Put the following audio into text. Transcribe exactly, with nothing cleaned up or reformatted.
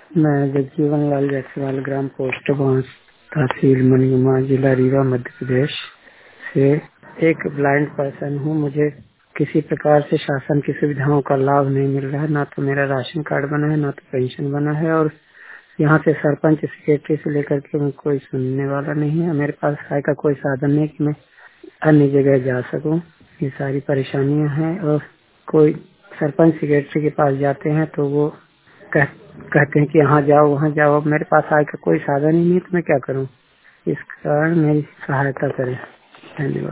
मैं जगजीवन लाल जायसवाल, ग्राम पोस्ट बांस, तहसील मनिगमा, जिला रीवा, मध्य प्रदेश से एक ब्लाइंड पर्सन हूँ। मुझे किसी प्रकार से शासन की सुविधाओं का लाभ नहीं मिल रहा है। ना तो मेरा राशन कार्ड बना है, ना तो पेंशन बना है, और यहाँ से सरपंच सेक्रेटरी से लेकर के मैं कोई सुनने वाला नहीं है। मेरे पास आय का कोई साधन नहीं कि मैं अन्य जगह जा सकूं। ये सारी परेशानियां हैं, और कोई सरपंच सेक्रेटरी के पास जाते हैं तो वो कह, कहते हैं कि यहाँ जाओ वहाँ जाओ। अब मेरे पास आय का कोई साधन ही नहीं, तो मैं क्या करूँ? इस कारण मेरी सहायता करें। धन्यवाद।